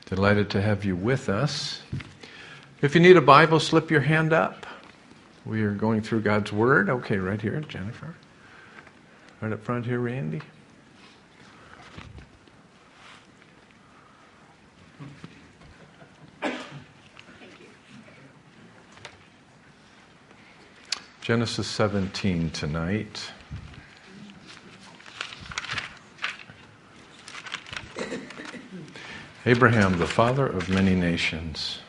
Delighted to have you with us. If you need a Bible, slip your hand up. We are going through God's Word. Okay, right here, Jennifer. Right up front here, Randy. Genesis 17 tonight. Abraham, the father of many nations.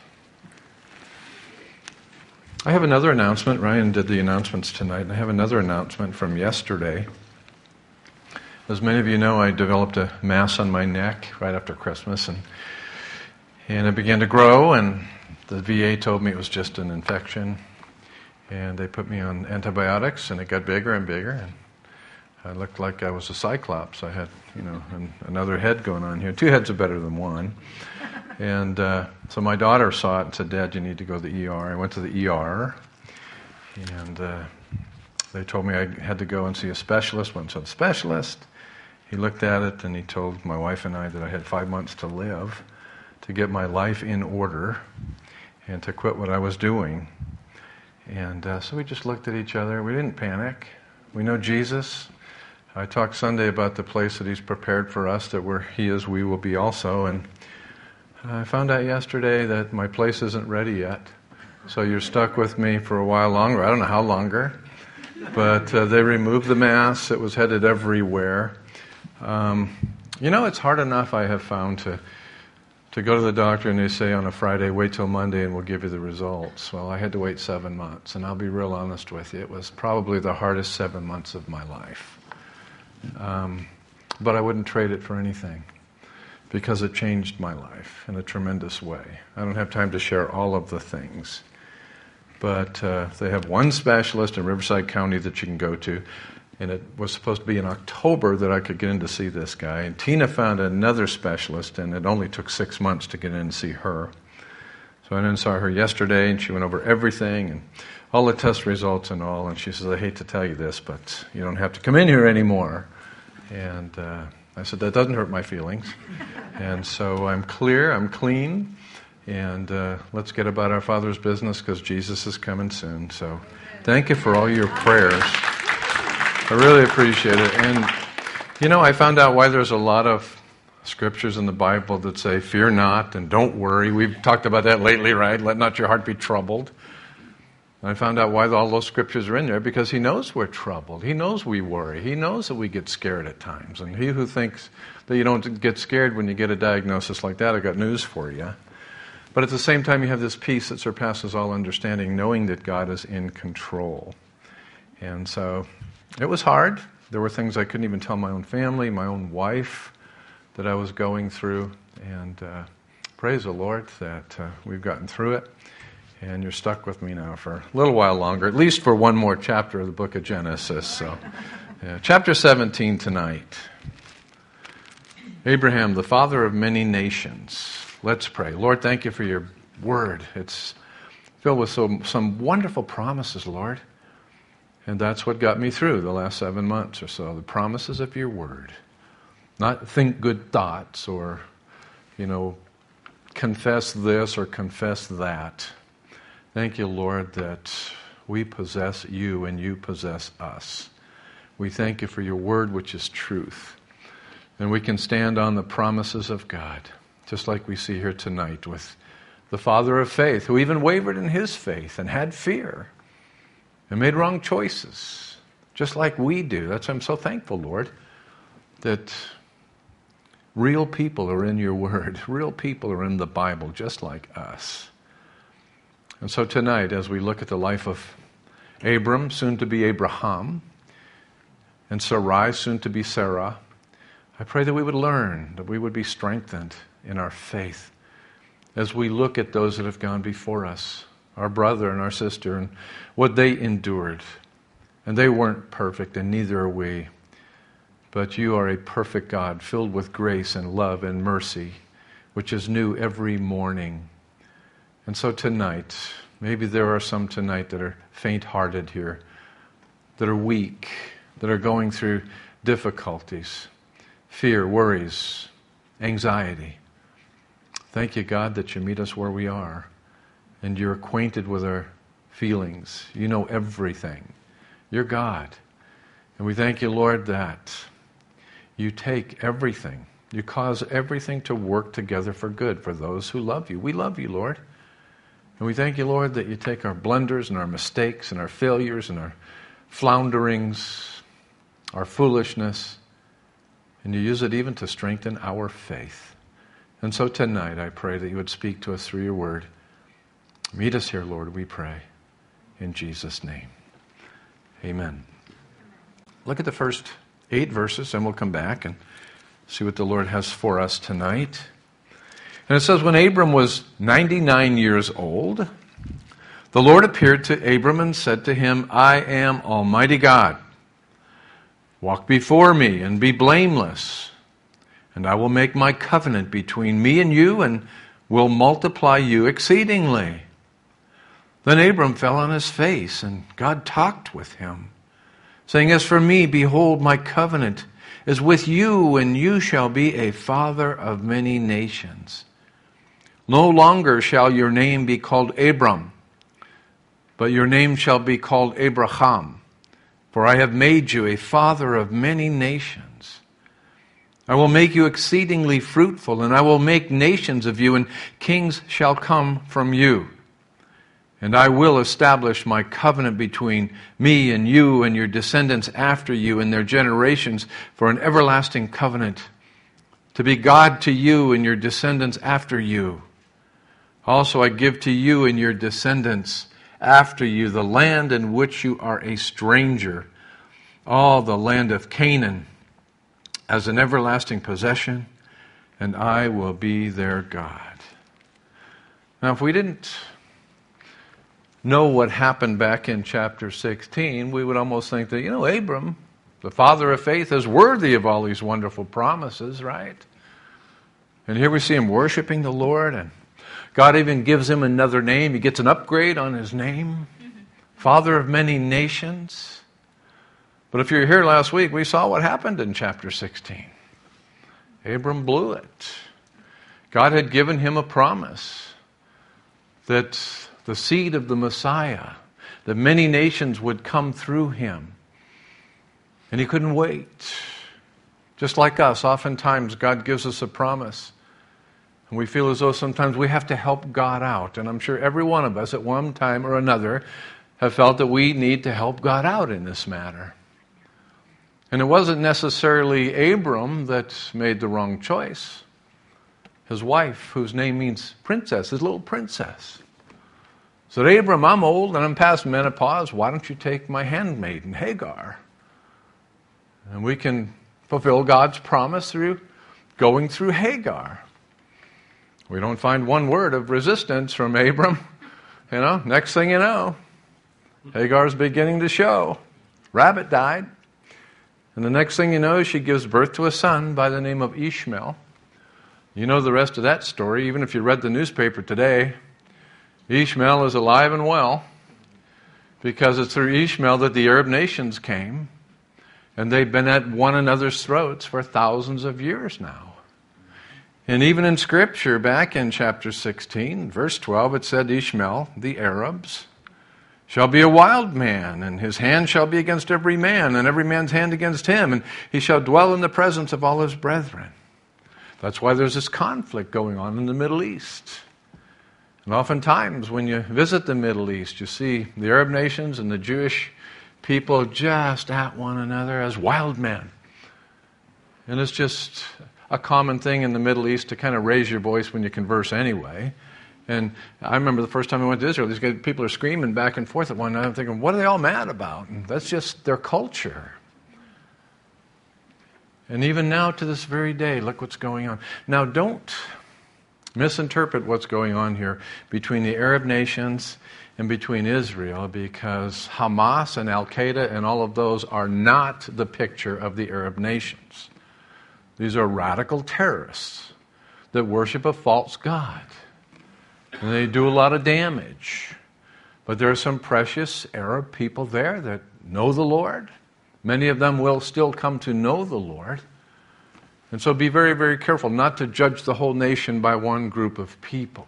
I have another announcement. Ryan did the announcements tonight, and I have another announcement from yesterday. As many of you know, I developed a mass on my neck right after Christmas, and it began to grow, and the VA told me it was just an infection, and they put me on antibiotics, and it got bigger and bigger, and I looked like I was a cyclops. I had, another head going on here. Two heads are better than one. And so my daughter saw it and said, "Dad, you need to go to the ER." I went to the ER, and they told me I had to go and see a specialist. Went to the specialist. He looked at it, and he told my wife and I that I had 5 months to live, to get my life in order, and to quit what I was doing. And so we just looked at each other. We didn't panic. We know Jesus. I talked Sunday about the place that He's prepared for us, that where He is, we will be also. And I found out yesterday that my place isn't ready yet. So you're stuck with me for a while longer. I don't know how longer. But they removed the mass. It was headed everywhere. It's hard enough, I have found, to go to the doctor and they say on a Friday, wait till Monday and we'll give you the results. Well, I had to wait 7 months. And I'll be real honest with you. It was probably the hardest 7 months of my life. But I wouldn't trade it for anything, because it changed my life in a tremendous way. I don't have time to share all of the things. But they have one specialist in Riverside County that you can go to, and it was supposed to be in October that I could get in to see this guy. And Tina found another specialist, and it only took 6 months to get in and see her. So I went and saw her yesterday, and she went over everything, and all the test results and all, and she says, "I hate to tell you this, but you don't have to come in here anymore." And I said, "That doesn't hurt my feelings." And so I'm clear, I'm clean, and let's get about our Father's business, because Jesus is coming soon. So thank you for all your prayers. I really appreciate it. And, I found out why there's a lot of scriptures in the Bible that say, "Fear not," and "Don't worry." We've talked about that lately, right? "Let not your heart be troubled." I found out why all those scriptures are in there, because He knows we're troubled. He knows we worry. He knows that we get scared at times. And he who thinks that you don't get scared when you get a diagnosis like that, I've got news for you. But at the same time, you have this peace that surpasses all understanding, knowing that God is in control. And so it was hard. There were things I couldn't even tell my own family, my own wife, that I was going through. And praise the Lord that we've gotten through it. And you're stuck with me now for a little while longer, at least for one more chapter of the book of Genesis. So, chapter 17 tonight. Abraham, the father of many nations. Let's pray. Lord, thank You for Your word. It's filled with some wonderful promises, Lord. And that's what got me through the last 7 months or so, the promises of Your word. Not think good thoughts or, confess this or confess that. Thank You, Lord, that we possess You and You possess us. We thank You for Your word, which is truth. And we can stand on the promises of God, just like we see here tonight with the father of faith, who even wavered in his faith and had fear and made wrong choices, just like we do. That's why I'm so thankful, Lord, that real people are in Your word. Real people are in the Bible, just like us. And so tonight, as we look at the life of Abram, soon to be Abraham, and Sarai, soon to be Sarah, I pray that we would learn, that we would be strengthened in our faith as we look at those that have gone before us, our brother and our sister, and what they endured. And they weren't perfect, and neither are we. But You are a perfect God, filled with grace and love and mercy, which is new every morning. And so tonight, maybe there are some tonight that are faint-hearted here, that are weak, that are going through difficulties, fear, worries, anxiety. Thank you, God, that you meet us where we are, and you're acquainted with our feelings. You know everything. You're God. And we thank you, Lord, that you take everything, you cause everything to work together for good for those who love you. We love you, Lord. And we thank you, Lord, that you take our blunders and our mistakes and our failures and our flounderings, our foolishness, and you use it even to strengthen our faith. And so tonight I pray that you would speak to us through your word. Meet us here, Lord, we pray. In Jesus' name. Amen. Look at the first 8 verses, and we'll come back and see what the Lord has for us tonight. And it says, when Abram was 99 years old, the Lord appeared to Abram and said to him, I am Almighty God. Walk before me and be blameless, and I will make my covenant between me and you and will multiply you exceedingly. Then Abram fell on his face, and God talked with him, saying, as for me, behold, my covenant is with you, and you shall be a father of many nations. No longer shall your name be called Abram, but your name shall be called Abraham, for I have made you a father of many nations. I will make you exceedingly fruitful, and I will make nations of you, and kings shall come from you. And I will establish my covenant between me and you and your descendants after you and their generations for an everlasting covenant, to be God to you and your descendants after you. Also I give to you and your descendants after you the land in which you are a stranger, all the land of Canaan, as an everlasting possession, and I will be their God. Now, if we didn't know what happened back in chapter 16, we would almost think that, Abram, the father of faith, is worthy of all these wonderful promises, right? And here we see him worshiping the Lord, and God even gives him another name. He gets an upgrade on his name, Father of many nations. But if you were here last week, we saw what happened in chapter 16. Abram blew it. God had given him a promise that the seed of the Messiah, that many nations would come through him. And he couldn't wait. Just like us, oftentimes God gives us a promise, and we feel as though sometimes we have to help God out. And I'm sure every one of us at one time or another have felt that we need to help God out in this matter. And it wasn't necessarily Abram that made the wrong choice. His wife, whose name means princess, his little princess, said, Abram, I'm old and I'm past menopause. Why don't you take my handmaiden, Hagar? And we can fulfill God's promise through going through Hagar. We don't find one word of resistance from Abram. Next thing you know, Hagar's beginning to show. Rabbit died. And the next thing you know, she gives birth to a son by the name of Ishmael. You know the rest of that story, even if you read the newspaper today. Ishmael is alive and well, because it's through Ishmael that the Arab nations came, and they've been at one another's throats for thousands of years now. And even in Scripture, back in chapter 16, verse 12, it said, Ishmael, the Arabs, shall be a wild man, and his hand shall be against every man, and every man's hand against him, and he shall dwell in the presence of all his brethren. That's why there's this conflict going on in the Middle East. And oftentimes when you visit the Middle East, you see the Arab nations and the Jewish people just at one another as wild men. And it's just a common thing in the Middle East to kind of raise your voice when you converse anyway. And I remember the first time I went to Israel, these people are screaming back and forth at one another. I'm thinking, what are they all mad about? And that's just their culture. And even now to this very day, look what's going on. Now don't misinterpret what's going on here between the Arab nations and between Israel, because Hamas and Al-Qaeda and all of those are not the picture of the Arab nations. These are radical terrorists that worship a false god. And they do a lot of damage. But there are some precious Arab people there that know the Lord. Many of them will still come to know the Lord. And so be very, very careful not to judge the whole nation by one group of people.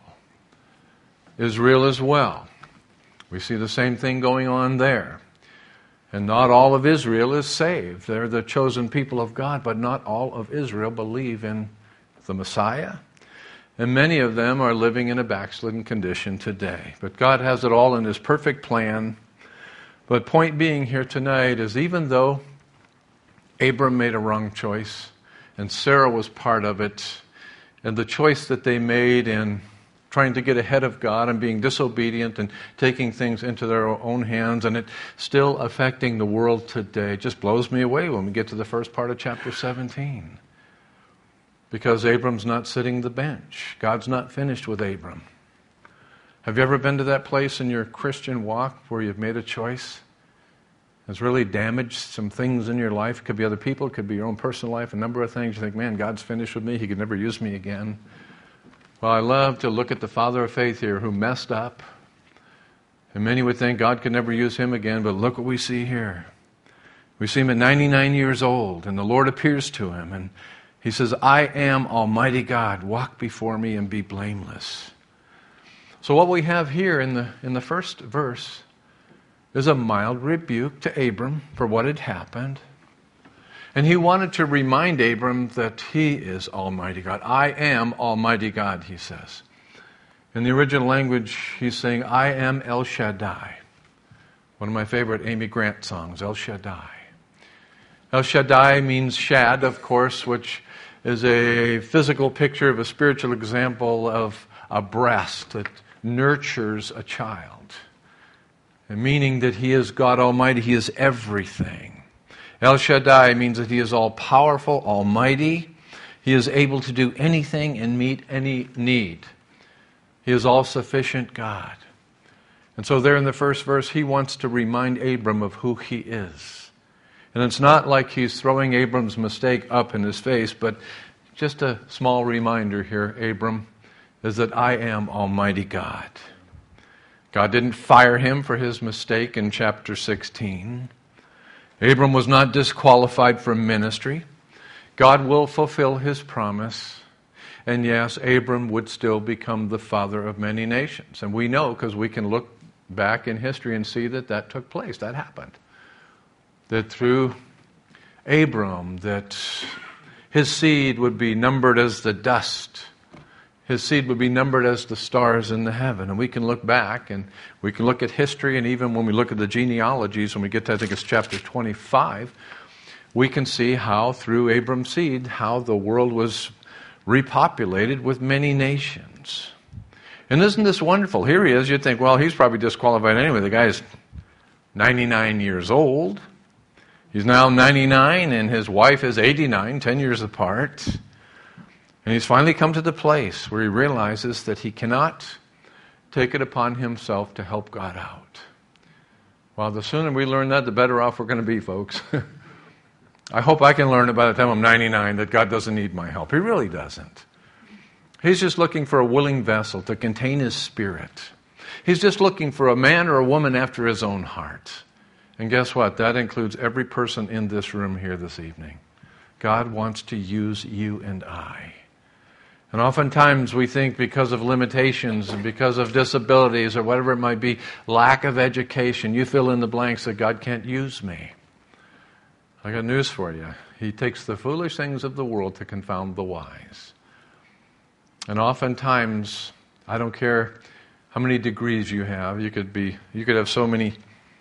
Israel as well. We see the same thing going on there. And not all of Israel is saved. They're the chosen people of God, but not all of Israel believe in the Messiah. And many of them are living in a backslidden condition today. But God has it all in His perfect plan. But point being here tonight is even though Abram made a wrong choice, and Sarah was part of it, and the choice that they made in trying to get ahead of God and being disobedient and taking things into their own hands, and it still affecting the world today. It just blows me away when we get to the first part of chapter 17. Because Abram's not sitting the bench. God's not finished with Abram. Have you ever been to that place in your Christian walk where you've made a choice that's really damaged some things in your life? It could be other people, it could be your own personal life, a number of things. You think, man, God's finished with me. He could never use me again. Well, I love to look at the father of faith here who messed up. And many would think God could never use him again, but look what we see here. We see him at 99 years old, and the Lord appears to him, and He says, I am Almighty God. Walk before me and be blameless. So what we have here in the first verse is a mild rebuke to Abram for what had happened. And he wanted to remind Abram that he is Almighty God. I am Almighty God, he says. In the original language, he's saying, I am El Shaddai. One of my favorite Amy Grant songs, El Shaddai. El Shaddai means shad, of course, which is a physical picture of a spiritual example of a breast that nurtures a child. And meaning that He is God Almighty, He is everything. El Shaddai means that He is all-powerful, almighty. He is able to do anything and meet any need. He is all-sufficient God. And so there in the first verse, He wants to remind Abram of who He is. And it's not like He's throwing Abram's mistake up in his face, but just a small reminder here, Abram, is that I am Almighty God. God didn't fire him for his mistake in chapter 16. Abram was not disqualified from ministry. God will fulfill His promise. And yes, Abram would still become the father of many nations. And we know because we can look back in history and see that that took place. That happened. That through Abram, that his seed would be numbered as the dust. His seed would be numbered as the stars in the heaven. And we can look back and we can look at history, and even when we look at the genealogies, when we get to, I think it's chapter 25, we can see how through Abram's seed, how the world was repopulated with many nations. And isn't this wonderful? Here he is. You'd think, well, he's probably disqualified anyway. The guy's 99 years old. He's now 99 and his wife is 89, 10 years apart. And he's finally come to the place where he realizes that he cannot take it upon himself to help God out. Well, the sooner we learn that, the better off we're going to be, folks. I hope I can learn it by the time I'm 99 that God doesn't need my help. He really doesn't. He's just looking for a willing vessel to contain His Spirit. He's just looking for a man or a woman after His own heart. And guess what? That includes every person in this room here this evening. God wants to use you and I. And oftentimes we think because of limitations and because of disabilities or whatever it might be, lack of education, you fill in the blanks that God can't use me. I got news for you. He takes the foolish things of the world to confound the wise. And oftentimes, I don't care how many degrees you have. You could have so many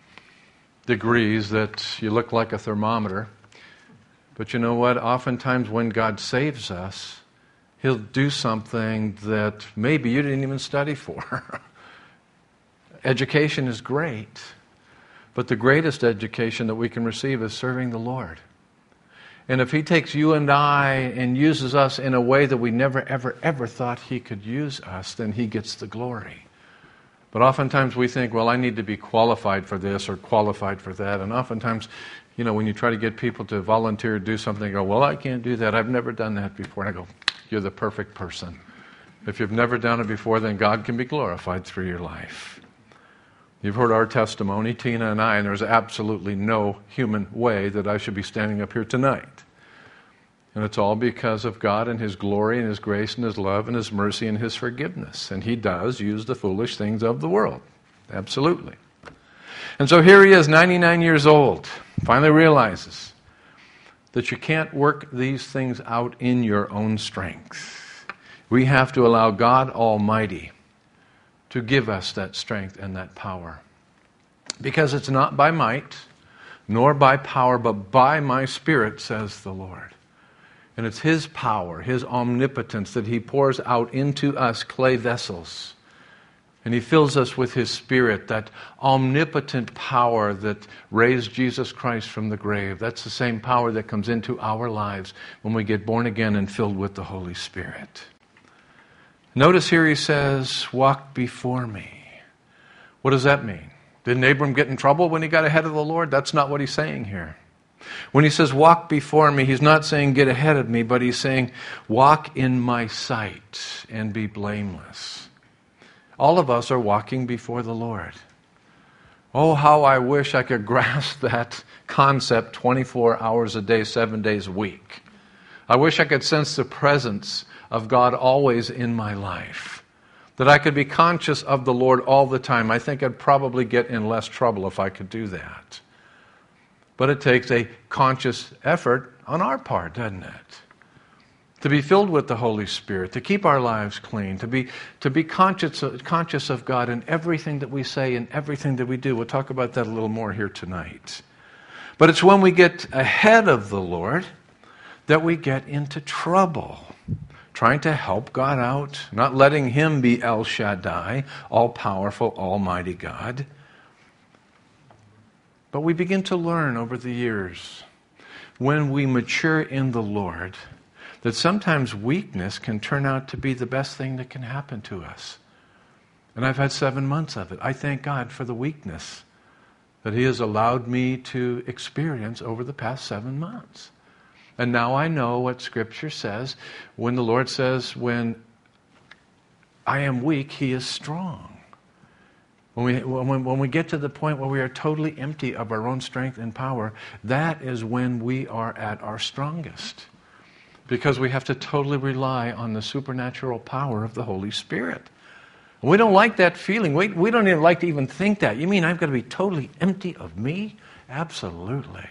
degrees that you look like a thermometer. But you know what? Oftentimes when God saves us, He'll do something that maybe you didn't even study for. Education is great, but the greatest education that we can receive is serving the Lord. And if He takes you and I and uses us in a way that we never, ever, ever thought He could use us, then He gets the glory. But oftentimes we think, well, I need to be qualified for this or qualified for that. And oftentimes, you know, when you try to get people to volunteer to do something, they go, well, I can't do that. I've never done that before. And I go, you're the perfect person. If you've never done it before, then God can be glorified through your life. You've heard our testimony, Tina and I, and there's absolutely no human way that I should be standing up here tonight. And it's all because of God and His glory and His grace and His love and His mercy and His forgiveness. And He does use the foolish things of the world. Absolutely. And so here he is, 99 years old, finally realizes that you can't work these things out in your own strength. We have to allow God Almighty to give us that strength and that power. Because it's not by might, nor by power, but by my Spirit, says the Lord. And it's His power, His omnipotence that He pours out into us clay vessels. And He fills us with His Spirit, that omnipotent power that raised Jesus Christ from the grave. That's the same power that comes into our lives when we get born again and filled with the Holy Spirit. Notice here He says, walk before me. What does that mean? Didn't Abram get in trouble when he got ahead of the Lord? That's not what He's saying here. When He says, walk before me, He's not saying get ahead of me, but He's saying, walk in my sight and be blameless. All of us are walking before the Lord. Oh, how I wish I could grasp that concept 24 hours a day, 7 days a week. I wish I could sense the presence of God always in my life. That I could be conscious of the Lord all the time. I think I'd probably get in less trouble if I could do that. But it takes a conscious effort on our part, doesn't it? To be filled with the Holy Spirit, to keep our lives clean, to be conscious of God in everything that we say and everything that we do. We'll talk about that a little more here tonight. But it's when we get ahead of the Lord that we get into trouble. Trying to help God out, not letting Him be El Shaddai, all-powerful, almighty God. But we begin to learn over the years, when we mature in the Lord, that sometimes weakness can turn out to be the best thing that can happen to us. And I've had 7 months of it. I thank God for the weakness that He has allowed me to experience over the past 7 months. And now I know what Scripture says when the Lord says, when I am weak, He is strong. When we get to the point where we are totally empty of our own strength and power, that is when we are at our strongest. Because we have to totally rely on the supernatural power of the Holy Spirit. And we don't like that feeling. We don't even like to even think that. You mean I've got to be totally empty of me? Absolutely.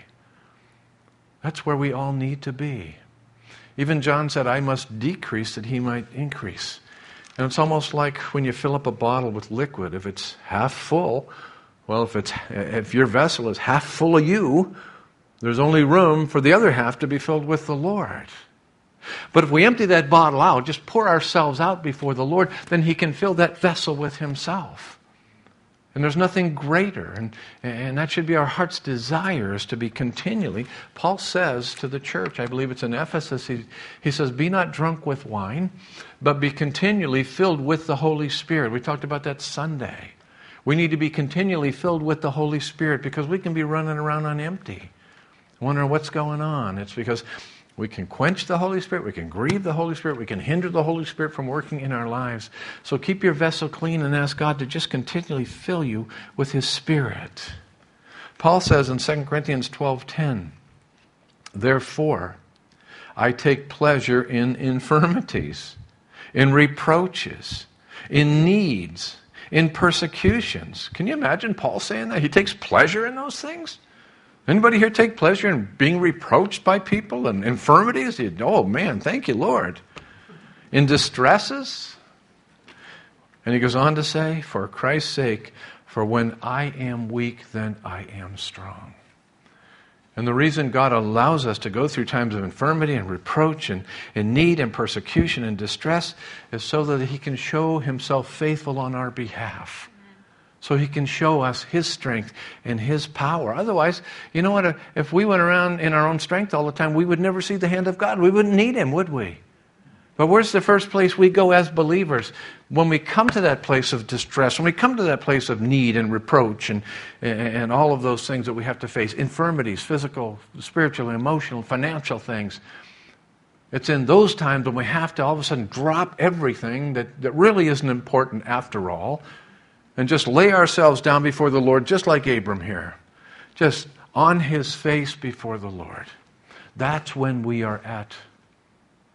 That's where we all need to be. Even John said, I must decrease that He might increase. And it's almost like when you fill up a bottle with liquid. If it's half full, well, if your vessel is half full of you, there's only room for the other half to be filled with the Lord. But if we empty that bottle out, just pour ourselves out before the Lord, then He can fill that vessel with Himself. And there's nothing greater. And that should be our heart's desire, is to be continually. Paul says to the church, I believe it's in Ephesus, he says, be not drunk with wine, but be continually filled with the Holy Spirit. We talked about that Sunday. We need to be continually filled with the Holy Spirit because we can be running around on empty, wondering what's going on. It's because we can quench the Holy Spirit, we can grieve the Holy Spirit, we can hinder the Holy Spirit from working in our lives. So keep your vessel clean and ask God to just continually fill you with His Spirit. Paul says in 2 Corinthians 12:10, therefore, I take pleasure in infirmities, in reproaches, in needs, in persecutions. Can you imagine Paul saying that? He takes pleasure in those things? Anybody here take pleasure in being reproached by people and infirmities? Oh man, thank you, Lord. In distresses? And he goes on to say, for Christ's sake, for when I am weak, then I am strong. And the reason God allows us to go through times of infirmity and reproach and need and persecution and distress is so that He can show Himself faithful on our behalf. So He can show us His strength and His power. Otherwise, you know what? If we went around in our own strength all the time, we would never see the hand of God. We wouldn't need Him, would we? But where's the first place we go as believers? When we come to that place of distress, when we come to that place of need and reproach and all of those things that we have to face, infirmities, physical, spiritual, emotional, financial things, it's in those times when we have to all of a sudden drop everything that really isn't important after all, and just lay ourselves down before the Lord, just like Abram here. Just on his face before the Lord. That's when we are at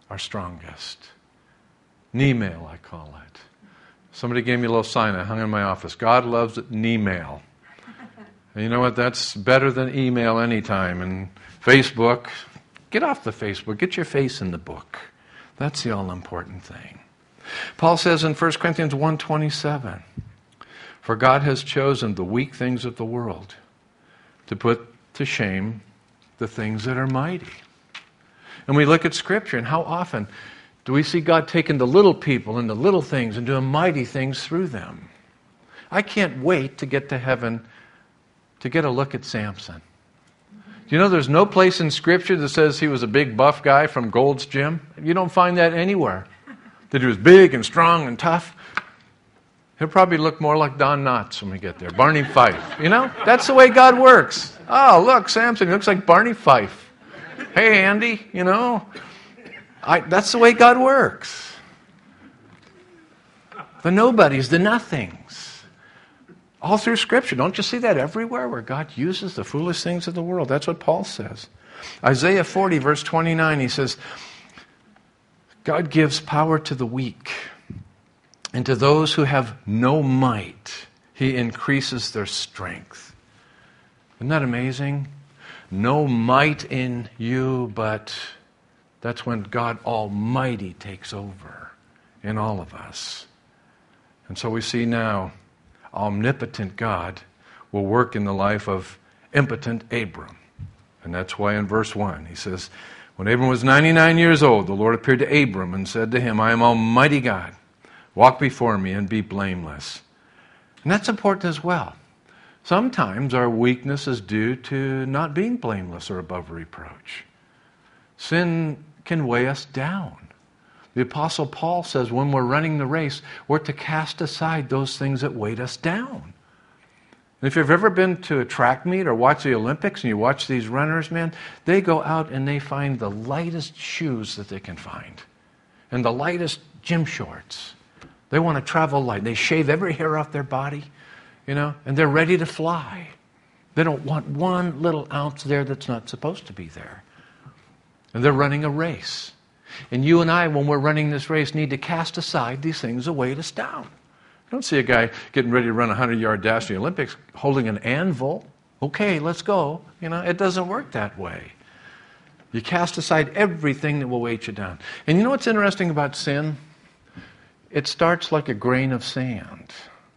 our strongest. Knee mail, I call it. Somebody gave me a little sign I hung in my office. God loves knee mail. And you know what? That's better than email anytime. And Facebook, get off the Facebook. Get your face in the book. That's the all-important thing. Paul says in 1 Corinthians 1:27, for God has chosen the weak things of the world to put to shame the things that are mighty. And we look at Scripture, and how often do we see God taking the little people and the little things and doing mighty things through them? I can't wait to get to heaven to get a look at Samson. Do you know there's no place in Scripture that says he was a big buff guy from Gold's Gym? You don't find that anywhere. That he was big and strong and tough. He'll probably look more like Don Knotts when we get there. Barney Fife. You know, that's the way God works. Oh, look, Samson, he looks like Barney Fife. Hey, Andy, you know. That's the way God works. The nobodies, the nothings. All through Scripture. Don't you see that everywhere where God uses the foolish things of the world? That's what Paul says. Isaiah 40, verse 29, he says, God gives power to the weak, and to those who have no might, He increases their strength. Isn't that amazing? No might in you, but that's when God Almighty takes over in all of us. And so we see now, omnipotent God will work in the life of impotent Abram. And that's why in verse 1 he says, when Abram was 99 years old, the Lord appeared to Abram and said to him, I am Almighty God. Walk before me and be blameless. And that's important as well. Sometimes our weakness is due to not being blameless or above reproach. Sin can weigh us down. The Apostle Paul says when we're running the race, we're to cast aside those things that weight us down. And if you've ever been to a track meet or watched the Olympics and you watch these runners, man, they go out and they find the lightest shoes that they can find and the lightest gym shorts. They want to travel light. They shave every hair off their body, you know, and they're ready to fly. They don't want one little ounce there that's not supposed to be there. And they're running a race. And you and I, when we're running this race, need to cast aside these things that weight us down. I don't see a guy getting ready to run a 100-yard dash in the Olympics holding an anvil. Okay, let's go. You know, it doesn't work that way. You cast aside everything that will weight you down. And you know what's interesting about sin? It starts like a grain of sand.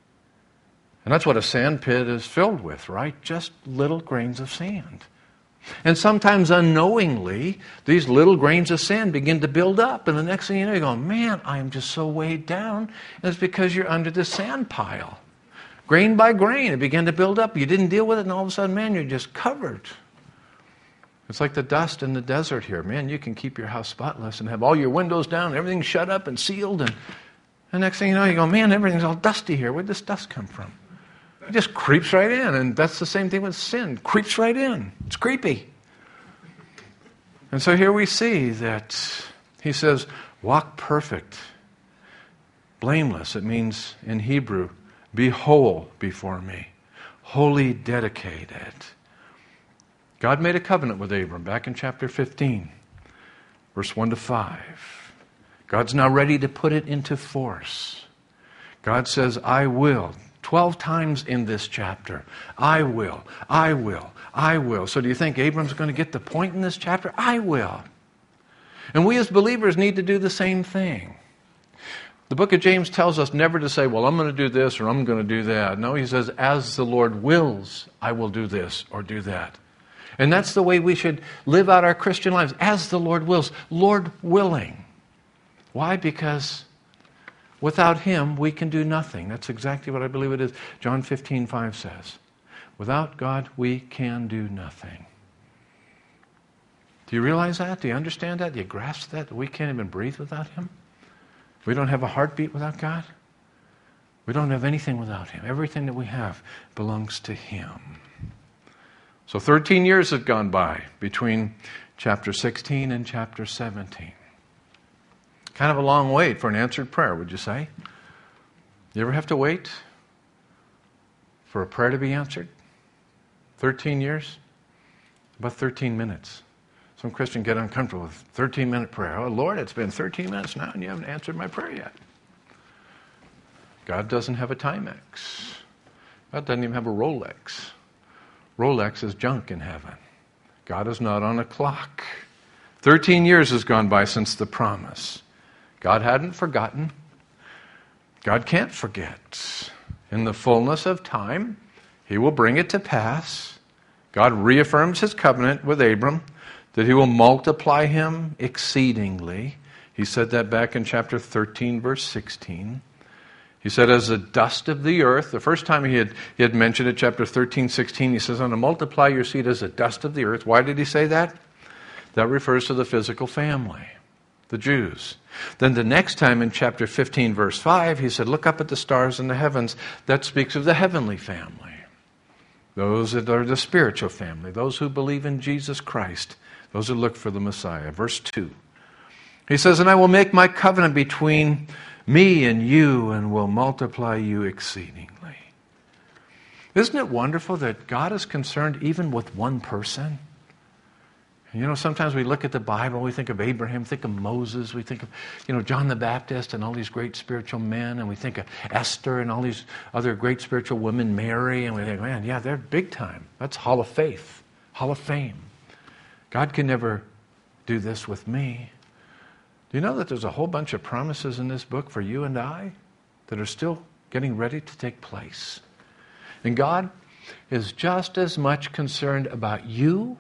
And that's what a sand pit is filled with, right? Just little grains of sand. And sometimes unknowingly, these little grains of sand begin to build up. And the next thing you know, you're going, man, I am just so weighed down. And it's because you're under the sand pile. Grain by grain, it began to build up. You didn't deal with it, and all of a sudden, man, you're just covered. It's like the dust in the desert here. Man, you can keep your house spotless and have all your windows down, everything shut up and sealed. And the next thing you know, you go, man, everything's all dusty here. Where'd this dust come from? It just creeps right in. And that's the same thing with sin. Creeps right in. It's creepy. And so here we see that he says, walk perfect, blameless. It means in Hebrew, be whole before me, wholly dedicated. God made a covenant with Abram back in chapter 15, verse 1 to 5. God's now ready to put it into force. God says, I will. 12 times in this chapter. I will, I will, I will. So do you think Abram's going to get the point in this chapter? I will. And we as believers need to do the same thing. The book of James tells us never to say, well, I'm going to do this or I'm going to do that. No, he says, as the Lord wills, I will do this or do that. And that's the way we should live out our Christian lives. As the Lord wills. Lord willing. Why? Because without Him, we can do nothing. That's exactly what I believe it is. John 15:5 says, without God, we can do nothing. Do you realize that? Do you understand that? Do you grasp that? We can't even breathe without Him? We don't have a heartbeat without God? We don't have anything without Him. Everything that we have belongs to Him. So 13 years have gone by between chapter 16 and chapter 17. Kind of a long wait for an answered prayer, would you say? You ever have to wait for a prayer to be answered? 13 years? About 13 minutes. Some Christians get uncomfortable with 13-minute prayer. Oh, Lord, it's been 13 minutes now and you haven't answered my prayer yet. God doesn't have a Timex. God doesn't even have a Rolex. Rolex is junk in heaven. God is not on a clock. 13 years has gone by since the promise. God hadn't forgotten. God can't forget. In the fullness of time, He will bring it to pass. God reaffirms His covenant with Abram that He will multiply him exceedingly. He said that back in chapter 13, verse 16. He said, as the dust of the earth, the first time he had mentioned it, chapter 13, 16, he says, I'm going to multiply your seed as the dust of the earth. Why did he say that? That refers to the physical family, the Jews. Then the next time in chapter 15, verse 5, he said, look up at the stars in the heavens. That speaks of the heavenly family. Those that are the spiritual family, those who believe in Jesus Christ, those who look for the Messiah. Verse 2. He says, and I will make my covenant between me and you and will multiply you exceedingly. Isn't it wonderful that God is concerned even with one person? You know, sometimes we look at the Bible, we think of Abraham, think of Moses, we think of, John the Baptist and all these great spiritual men, and we think of Esther and all these other great spiritual women, Mary, and we think, man, yeah, they're big time. That's Hall of Faith, Hall of Fame. God can never do this with me. Do you know that there's a whole bunch of promises in this book for you and I that are still getting ready to take place? And God is just as much concerned about you,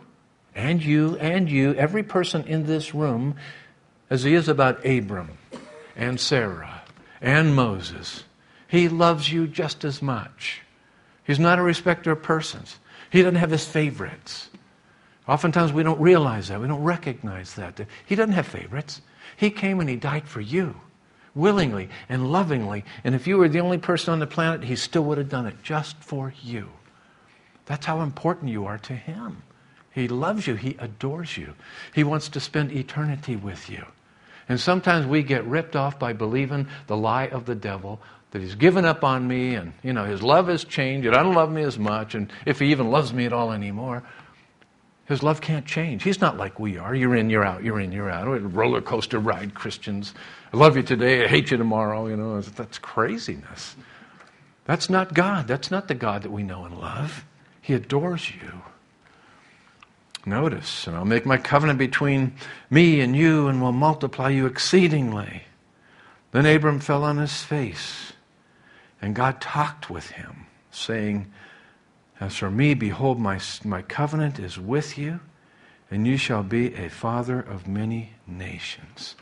every person in this room, as He is about Abram and Sarah and Moses. He loves you just as much. He's not a respecter of persons. He doesn't have His favorites. Oftentimes we don't realize that. We don't recognize that. He doesn't have favorites. He came and He died for you, willingly and lovingly. And if you were the only person on the planet, He still would have done it just for you. That's how important you are to Him. He loves you. He adores you. He wants to spend eternity with you. And sometimes we get ripped off by believing the lie of the devil, that He's given up on me and, His love has changed and I don't love me as much, and if He even loves me at all anymore. His love can't change. He's not like we are. You're in, you're out, you're in, you're out. We're a roller coaster ride, Christians. I love you today, I hate you tomorrow. That's craziness. That's not God. That's not the God that we know and love. He adores you. Notice, and I'll make my covenant between me and you and will multiply you exceedingly. Then Abram fell on his face, and God talked with him, saying, as for me, behold, my covenant is with you, and you shall be a father of many nations.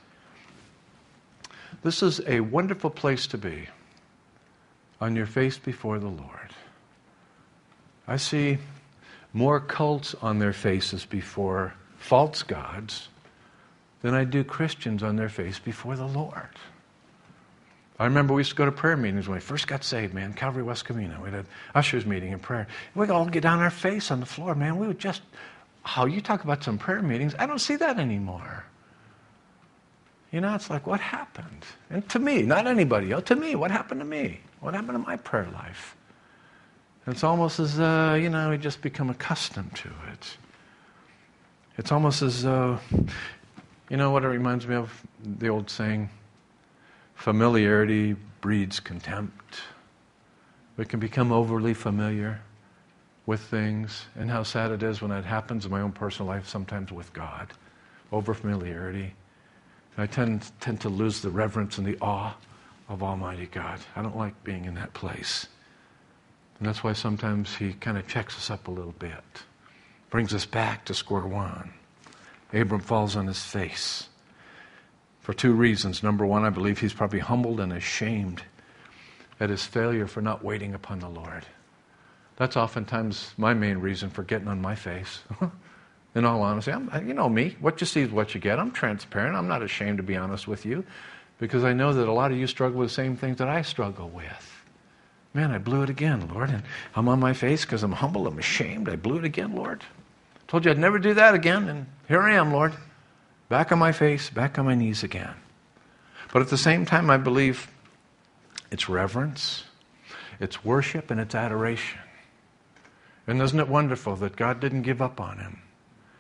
This is a wonderful place to be, on your face before the Lord. I see more cults on their faces before false gods than I do Christians on their face before the Lord. I remember we used to go to prayer meetings when we first got saved, man, Calvary West Covina. We had an ushers meeting and prayer. And we'd all get down on our face on the floor, man. We would just, you talk about some prayer meetings, I don't see that anymore. It's like, what happened? And to me, not anybody else, to me, what happened to me? What happened to my prayer life? It's almost as though, we just become accustomed to it. It's almost as though, what it reminds me of? The old saying, familiarity breeds contempt. We can become overly familiar with things, and how sad it is when that happens in my own personal life, sometimes with God. Over-familiarity. I tend to lose the reverence and the awe of Almighty God. I don't like being in that place. And that's why sometimes He kind of checks us up a little bit. Brings us back to square one. Abram falls on his face for two reasons. Number one, I believe he's probably humbled and ashamed at his failure for not waiting upon the Lord. That's oftentimes my main reason for getting on my face. In all honesty, you know me. What you see is what you get. I'm transparent. I'm not ashamed to be honest with you, because I know that a lot of you struggle with the same things that I struggle with. Man, I blew it again, Lord. And I'm on my face because I'm humble. I'm ashamed. I blew it again, Lord. Told you I'd never do that again, and here I am, Lord. Back on my face, back on my knees again. But at the same time, I believe it's reverence, it's worship, and it's adoration. And isn't it wonderful that God didn't give up on him?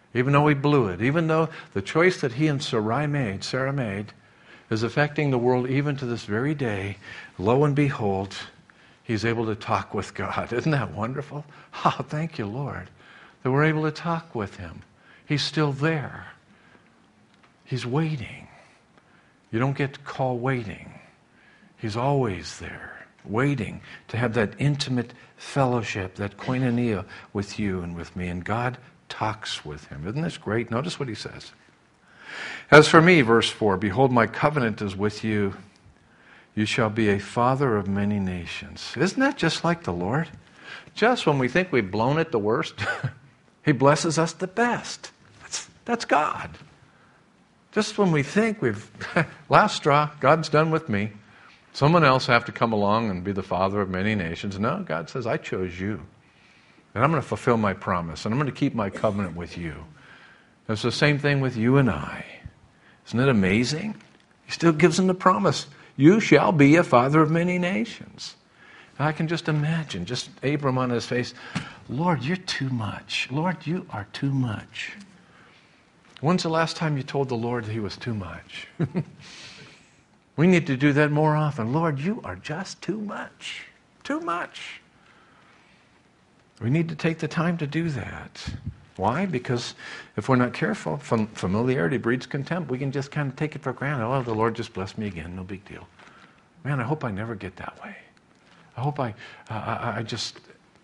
Even though he blew it, even though the choice that he and Sarah made, is affecting the world even to this very day, lo and behold, he's able to talk with God. Isn't that wonderful? Oh, thank you, Lord, that we're able to talk with him. He's still there. He's waiting. You don't get to call waiting. He's always there, waiting to have that intimate fellowship, that koinonia with you and with me. And God talks with him. Isn't this great? Notice what he says. As for me, verse 4, behold, my covenant is with you. You shall be a father of many nations. Isn't that just like the Lord? Just when we think we've blown it the worst, he blesses us the best. That's God. Just when we think we've, last straw, God's done with me, someone else have to come along and be the father of many nations. No, God says, I chose you. And I'm going to fulfill my promise. And I'm going to keep my covenant with you. It's the same thing with you and I. Isn't it amazing? He still gives them the promise. You shall be a father of many nations. And I can just imagine, just Abram on his face, Lord, you're too much. Lord, you are too much. When's the last time you told the Lord that he was too much? We need to do that more often. Lord, you are just too much. Too much. We need to take the time to do that. Why? Because if we're not careful, familiarity breeds contempt. We can just kind of take it for granted. Oh, the Lord just blessed me again. No big deal. Man, I hope I never get that way. I hope I just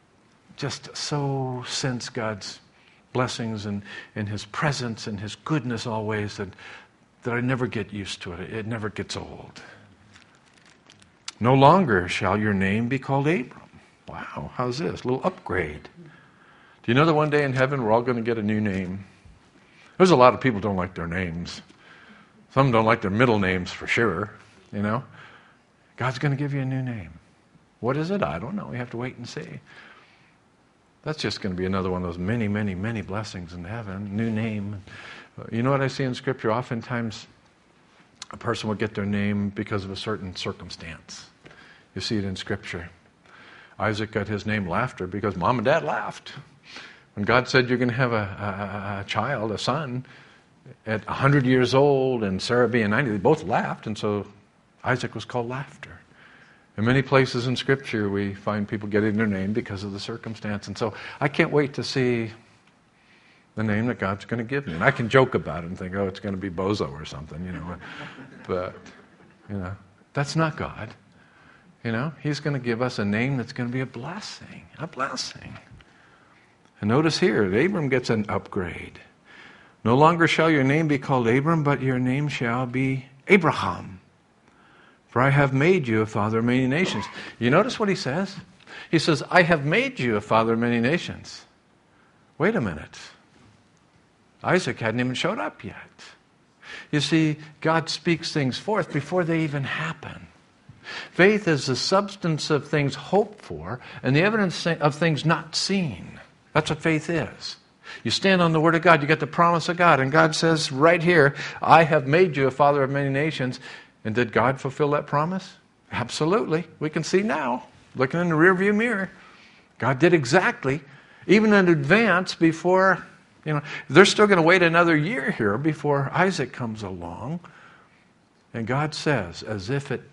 so sense God's blessings and his presence and his goodness always that I never get used to it. It never gets old. No longer shall your name be called Abram. Wow, how's this? A little upgrade. Do you know that one day in heaven we're all going to get a new name? There's a lot of people who don't like their names. Some don't like their middle names for sure, you know. God's going to give you a new name. What is it? I don't know. We have to wait and see. That's just going to be another one of those many, many, many blessings in heaven. New name. You know what I see in Scripture? Oftentimes a person will get their name because of a certain circumstance. You see it in Scripture. Isaac got his name Laughter because mom and dad laughed. When God said you're going to have a child, a son, at 100 years old and Sarah being 90, they both laughed, and so Isaac was called Laughter. In many places in Scripture, we find people getting their name because of the circumstance. And so I can't wait to see the name that God's going to give me. And I can joke about it and think, oh, it's going to be Bozo or something, you know. But, you know, that's not God. You know, he's going to give us a name that's going to be a blessing. A blessing. And notice here, that Abram gets an upgrade. No longer shall your name be called Abram, but your name shall be Abraham. For I have made you a father of many nations. You notice what he says? He says, I have made you a father of many nations. Wait a minute. Isaac hadn't even showed up yet. You see, God speaks things forth before they even happen. Faith is the substance of things hoped for and the evidence of things not seen. That's what faith is. You stand on the Word of God, you get the promise of God, and God says right here, I have made you a father of many nations. And did God fulfill that promise? Absolutely. We can see now, looking in the rearview mirror. God did exactly, even in advance before, you know, they're still going to wait another year here before Isaac comes along. And God says, as if it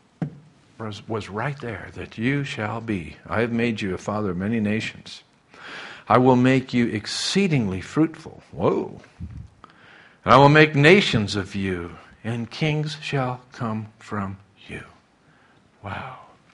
was right there, that you shall be. I have made you a father of many nations. I will make you exceedingly fruitful. Whoa. And I will make nations of you, and kings shall come from you. Wow.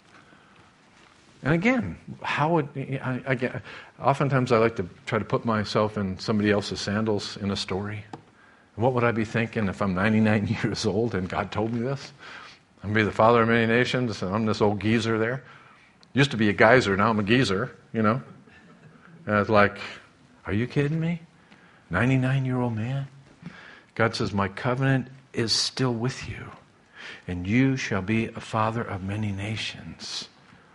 And again, how would oftentimes I like to try to put myself in somebody else's sandals in a story. What would I be thinking if I'm 99 years old and God told me this? I'm going to be the father of many nations, and I'm this old geezer there. Used to be a geyser, now I'm a geezer, you know. And it's like, are you kidding me? 99-year-old man? God says, my covenant is still with you, and you shall be a father of many nations.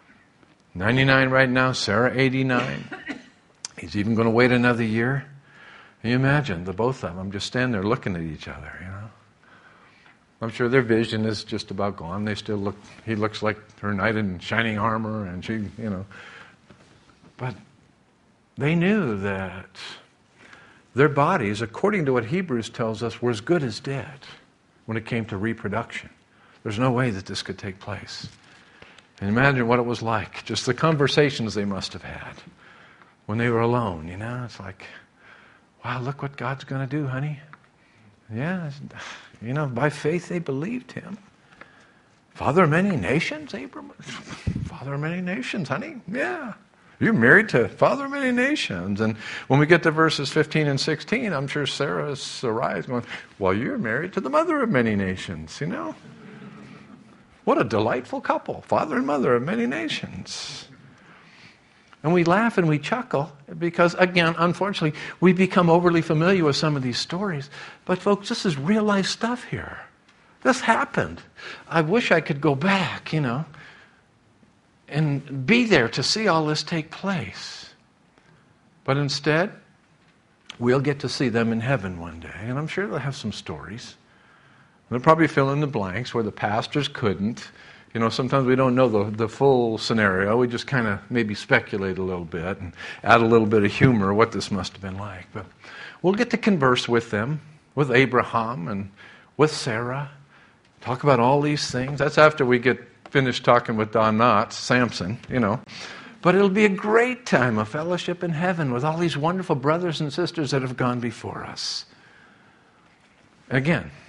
99 right now, Sarah 89. He's even going to wait another year. Can you imagine the both of them just standing there looking at each other, you know? I'm sure their vision is just about gone. They still look, he looks like her knight in shining armor, and she, you know. But they knew that their bodies, according to what Hebrews tells us, were as good as dead when it came to reproduction. There's no way that this could take place. And imagine what it was like, just the conversations they must have had when they were alone, you know? It's like, wow, look what God's going to do, honey. Yeah, you know, by faith they believed him. Father of many nations, Abram? Father of many nations, honey? Yeah. You're married to Father of many nations. And when we get to verses 15 and 16, I'm sure Sarai is going, well, you're married to the mother of many nations, you know? What a delightful couple, father and mother of many nations. And we laugh and we chuckle because, again, unfortunately, we become overly familiar with some of these stories. But folks, this is real life stuff here. This happened. I wish I could go back, you know, and be there to see all this take place. But instead, we'll get to see them in heaven one day. And I'm sure they'll have some stories. They'll probably fill in the blanks where the pastors couldn't. You know, sometimes we don't know the full scenario. We just kind of maybe speculate a little bit and add a little bit of humor what this must have been like. But we'll get to converse with them, with Abraham and with Sarah. Talk about all these things. That's after we get finished talking with Don Knotts, Samson, you know. But it'll be a great time of fellowship in heaven with all these wonderful brothers and sisters that have gone before us. Again,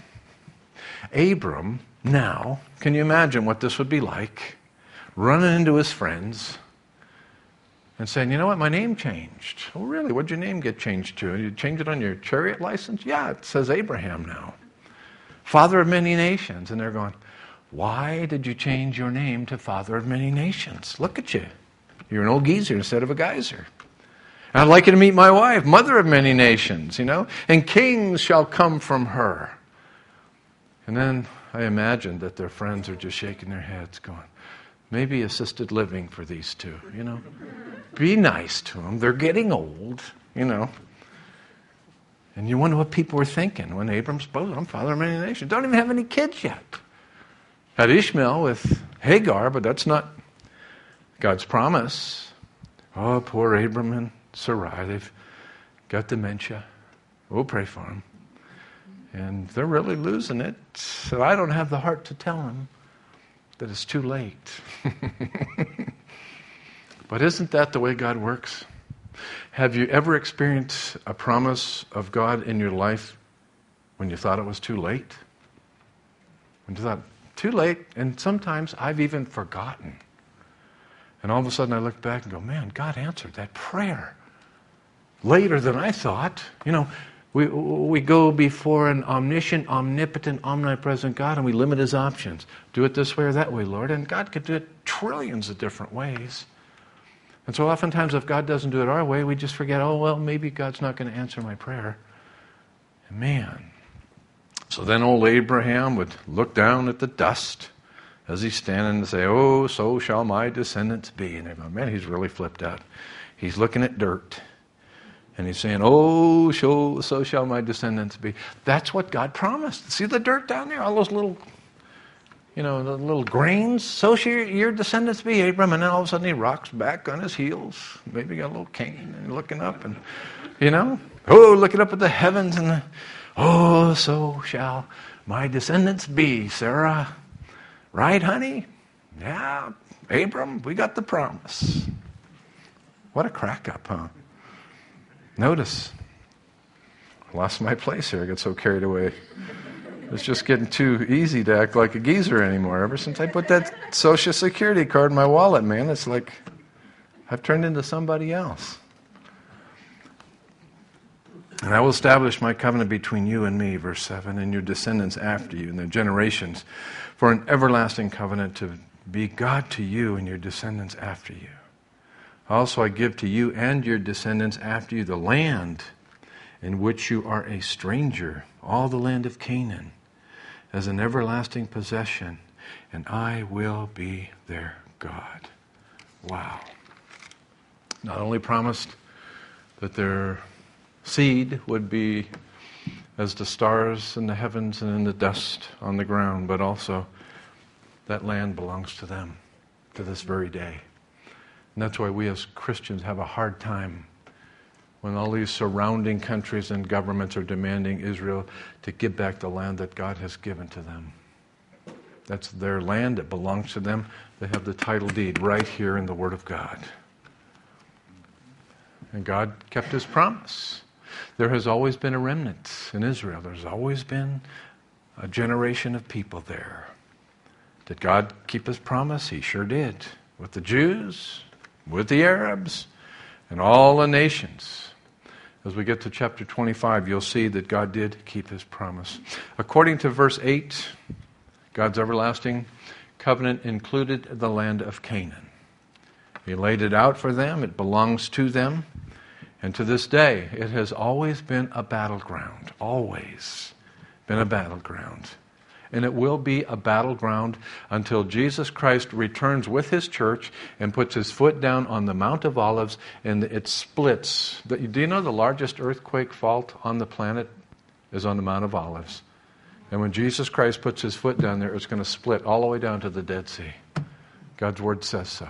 Abram, now, can you imagine what this would be like? Running into his friends and saying, you know what, my name changed. Oh, really? What'd your name get changed to? You change it on your chariot license? Yeah, it says Abraham now. Father of many nations. And they're going, why did you change your name to Father of many nations? Look at you. You're an old geezer instead of a geyser. I'd like you to meet my wife, mother of many nations, you know, and kings shall come from her. And then I imagine that their friends are just shaking their heads going, maybe assisted living for these two, you know. Be nice to them. They're getting old, you know. And you wonder what people were thinking when Abram's, I'm father of many nations. Don't even have any kids yet. Had Ishmael with Hagar, but that's not God's promise. Oh, poor Abram and Sarai, they've got dementia. We'll pray for them. And they're really losing it. So I don't have the heart to tell them that it's too late. But isn't that the way God works? Have you ever experienced a promise of God in your life when you thought it was too late? When you thought, too late, and sometimes I've even forgotten. And all of a sudden I look back and go, man, God answered that prayer later than I thought. You know, we go before an omniscient, omnipotent, omnipresent God and we limit his options. Do it this way or that way, Lord. And God could do it trillions of different ways. And so oftentimes if God doesn't do it our way, we just forget, oh, well, maybe God's not going to answer my prayer. And man. So then old Abraham would look down at the dust as he's standing and say, oh, so shall my descendants be. And they're going, man, he's really flipped out. He's looking at dirt. And he's saying, oh, so shall my descendants be. That's what God promised. See the dirt down there? All those little, you know, the little grains? So shall your descendants be, Abram. And then all of a sudden he rocks back on his heels. Maybe got a little cane and looking up. And, you know, oh, looking up at the heavens. And oh, so shall my descendants be, Sarah. Right, honey? Yeah, Abram, we got the promise. What a crack up, huh? Notice, I lost my place here. I got so carried away. It's just getting too easy to act like a geezer anymore. Ever since I put that Social Security card in my wallet, man, it's like I've turned into somebody else. And I will establish my covenant between you and me, verse 7, and your descendants after you, and their generations, for an everlasting covenant to be God to you and your descendants after you. Also I give to you and your descendants after you the land in which you are a stranger, all the land of Canaan, as an everlasting possession, and I will be their God. Wow. Not only promised that their seed would be as the stars in the heavens and in the dust on the ground, but also that land belongs to them to this very day. And that's why we as Christians have a hard time when all these surrounding countries and governments are demanding Israel to give back the land that God has given to them. That's their land. It belongs to them. They have the title deed right here in the Word of God. And God kept His promise. There has always been a remnant in Israel. There's always been a generation of people there. Did God keep His promise? He sure did. With the Jews, with the Arabs, and all the nations. As we get to chapter 25, you'll see that God did keep His promise. According to verse 8, God's everlasting covenant included the land of Canaan. He laid it out for them. It belongs to them. And to this day, it has always been a battleground. Always been a battleground. And it will be a battleground until Jesus Christ returns with His church and puts His foot down on the Mount of Olives and it splits. Do you know the largest earthquake fault on the planet is on the Mount of Olives? And when Jesus Christ puts His foot down there, it's going to split all the way down to the Dead Sea. God's Word says so.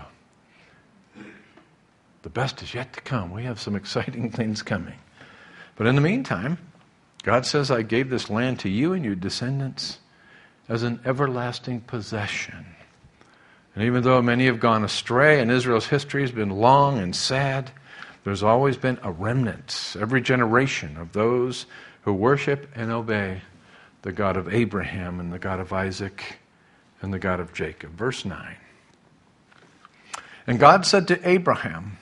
The best is yet to come. We have some exciting things coming. But in the meantime, God says, I gave this land to you and your descendants as an everlasting possession. And even though many have gone astray and Israel's history has been long and sad, there's always been a remnant, every generation of those who worship and obey the God of Abraham and the God of Isaac and the God of Jacob. Verse 9. And God said to Abraham,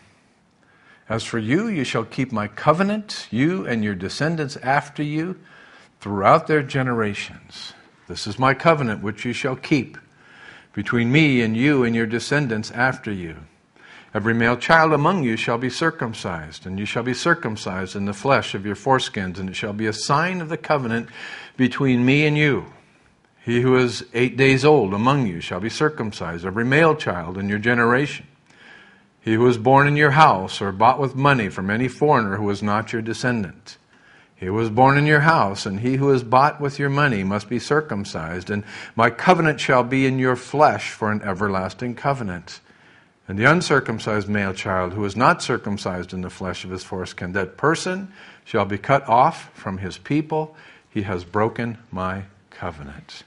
as for you, you shall keep my covenant, you and your descendants after you, throughout their generations. This is my covenant which you shall keep between me and you and your descendants after you. Every male child among you shall be circumcised, and you shall be circumcised in the flesh of your foreskins, and it shall be a sign of the covenant between me and you. He who is 8 days old among you shall be circumcised, every male child in your generation. He who is born in your house or bought with money from any foreigner who is not your descendant. He who was born in your house, and he who is bought with your money must be circumcised, and my covenant shall be in your flesh for an everlasting covenant. And the uncircumcised male child who is not circumcised in the flesh of his foreskin, that person shall be cut off from his people. He has broken my covenant.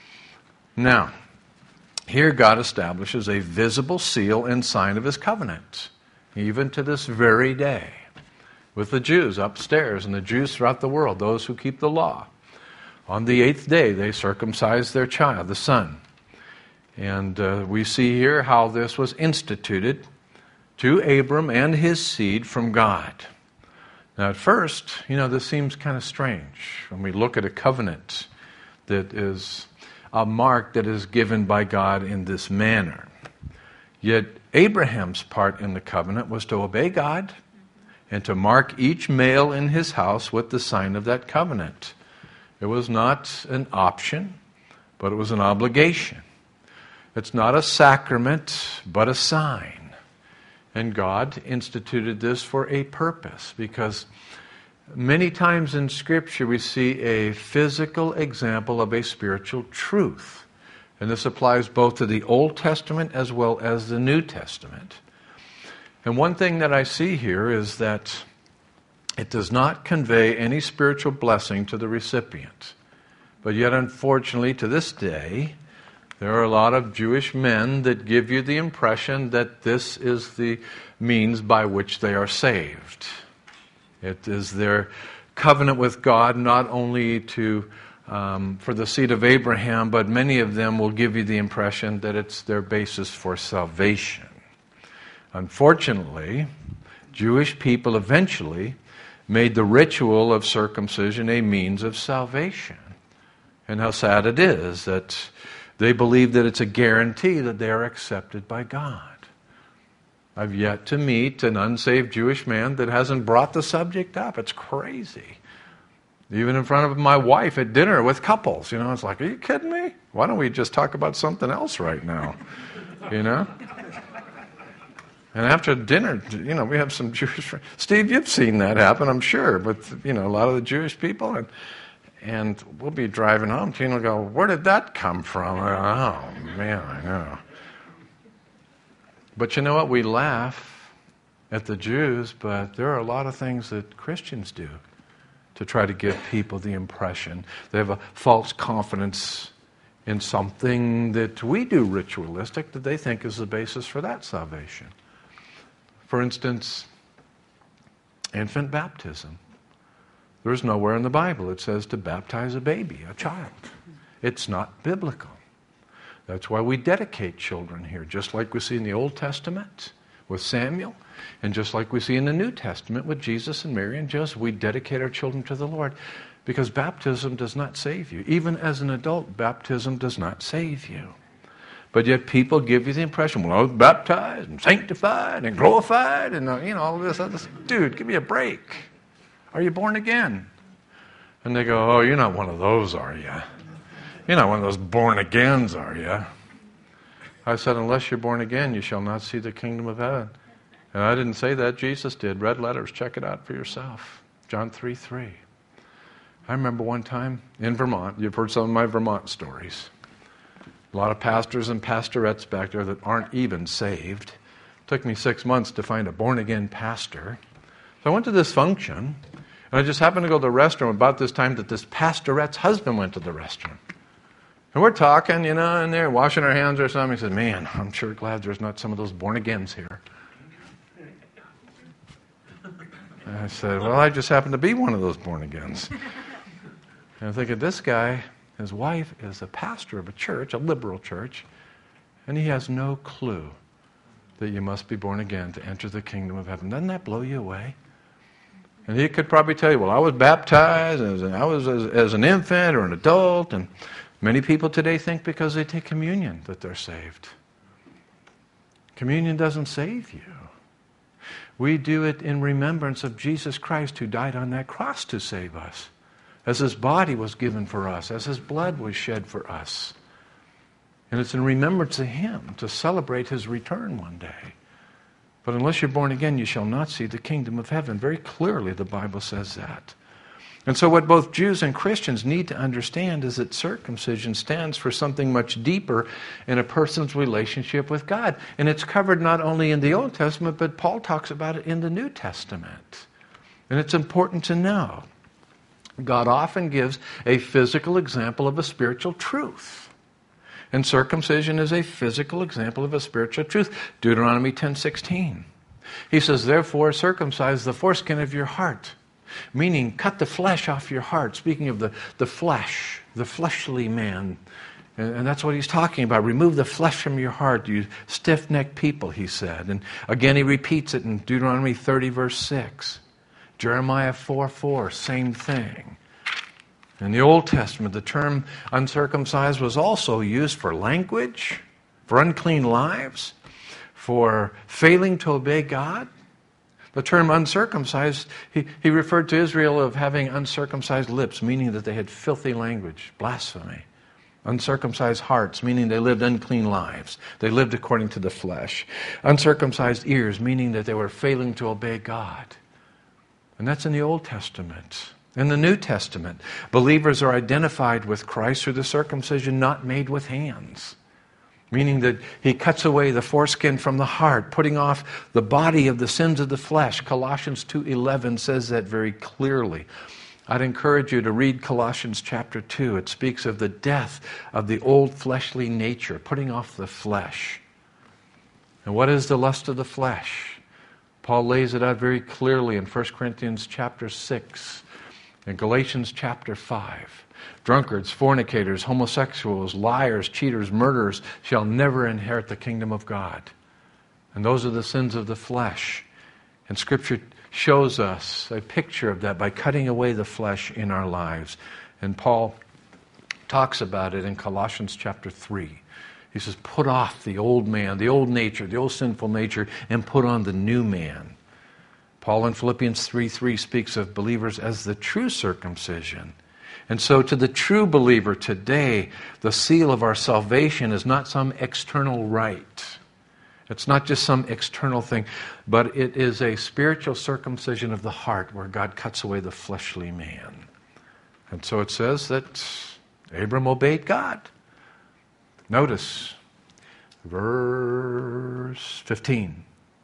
Now, here God establishes a visible seal and sign of His covenant, even to this very day, with the Jews upstairs and the Jews throughout the world, those who keep the law. On the 8th day, they circumcised their child, the son. And we see here how this was instituted to Abram and his seed from God. Now at first, this seems kind of strange when we look at a covenant that is a mark that is given by God in this manner. Yet Abraham's part in the covenant was to obey God and to mark each male in his house with the sign of that covenant. It was not an option, but it was an obligation. It's not a sacrament, but a sign. And God instituted this for a purpose, because many times in Scripture we see a physical example of a spiritual truth. And this applies both to the Old Testament as well as the New Testament. And one thing that I see here is that it does not convey any spiritual blessing to the recipient. But yet, unfortunately, to this day, there are a lot of Jewish men that give you the impression that this is the means by which they are saved. It is their covenant with God not only for the seed of Abraham, but many of them will give you the impression that it's their basis for salvation. Unfortunately, Jewish people eventually made the ritual of circumcision a means of salvation. And how sad it is that they believe that it's a guarantee that they are accepted by God. I've yet to meet an unsaved Jewish man that hasn't brought the subject up. It's crazy. Even in front of my wife at dinner with couples, it's like, are you kidding me? Why don't we just talk about something else right now? And after dinner, we have some Jewish friends. Steve, you've seen that happen, I'm sure, but, a lot of the Jewish people. And we'll be driving home. Tina will go, where did that come from? Oh, man, I know. But you know what? We laugh at the Jews, but there are a lot of things that Christians do to try to give people the impression. They have a false confidence in something that we do ritualistic that they think is the basis for that salvation. For instance, infant baptism. There's nowhere in the Bible it says to baptize a baby, a child. It's not biblical. That's why we dedicate children here, just like we see in the Old Testament with Samuel, and just like we see in the New Testament with Jesus and Mary and Joseph. We dedicate our children to the Lord because baptism does not save you. Even as an adult, baptism does not save you. But yet people give you the impression, well, I was baptized and sanctified and glorified and all of this other stuff. Dude, give me a break. Are you born again? And they go, oh, you're not one of those, are you? You're not one of those born-agains, are you? I said, unless you're born again, you shall not see the kingdom of heaven. And I didn't say that. Jesus did. Red letters. Check it out for yourself. John 3:3. I remember one time in Vermont. You've heard some of my Vermont stories. A lot of pastors and pastorettes back there that aren't even saved. It took me 6 months to find a born-again pastor. So I went to this function, and I just happened to go to the restroom about this time that this pastorette's husband went to the restroom. And we're talking, and they're washing our hands or something. He said, man, I'm sure glad there's not some of those born-agains here. And I said, well, I just happen to be one of those born-agains. And I'm thinking, this guy, his wife is a pastor of a church, a liberal church, and he has no clue that you must be born again to enter the kingdom of heaven. Doesn't that blow you away? And he could probably tell you, well, I was baptized, I was as an infant or an adult, and many people today think because they take communion that they're saved. Communion doesn't save you. We do it in remembrance of Jesus Christ who died on that cross to save us, as his body was given for us, as his blood was shed for us. And it's in remembrance of him to celebrate his return one day. But unless you're born again, you shall not see the kingdom of heaven. Very clearly the Bible says that. And so what both Jews and Christians need to understand is that circumcision stands for something much deeper in a person's relationship with God. And it's covered not only in the Old Testament, but Paul talks about it in the New Testament. And it's important to know. God often gives a physical example of a spiritual truth. And circumcision is a physical example of a spiritual truth. Deuteronomy 10:16. He says, therefore circumcise the foreskin of your heart. Meaning, cut the flesh off your heart. Speaking of the flesh, the fleshly man. And that's what he's talking about. Remove the flesh from your heart, you stiff-necked people, he said. And again, he repeats it in Deuteronomy 30, verse 6. Jeremiah 4:4, same thing. In the Old Testament, the term uncircumcised was also used for language, for unclean lives, for failing to obey God. The term uncircumcised, he referred to Israel of having uncircumcised lips, meaning that they had filthy language, blasphemy. Uncircumcised hearts, meaning they lived unclean lives. They lived according to the flesh. Uncircumcised ears, meaning that they were failing to obey God. And that's in the Old Testament. In the New Testament, believers are identified with Christ through the circumcision not made with hands. Meaning that he cuts away the foreskin from the heart, putting off the body of the sins of the flesh. Colossians 2:11 says that very clearly. I'd encourage you to read Colossians chapter 2. It speaks of the death of the old fleshly nature, putting off the flesh. And what is the lust of the flesh? Paul lays it out very clearly in 1 Corinthians chapter 6 and Galatians chapter 5. Drunkards, fornicators, homosexuals, liars, cheaters, murderers shall never inherit the kingdom of God. And those are the sins of the flesh. And Scripture shows us a picture of that by cutting away the flesh in our lives. And Paul talks about it in Colossians chapter 3. He says, put off the old man, the old nature, the old sinful nature, and put on the new man. Paul in Philippians 3:3 speaks of believers as the true circumcision. And so to the true believer today, the seal of our salvation is not some external rite. It's not just some external thing, but it is a spiritual circumcision of the heart where God cuts away the fleshly man. And so it says that Abram obeyed God. Notice verse 15.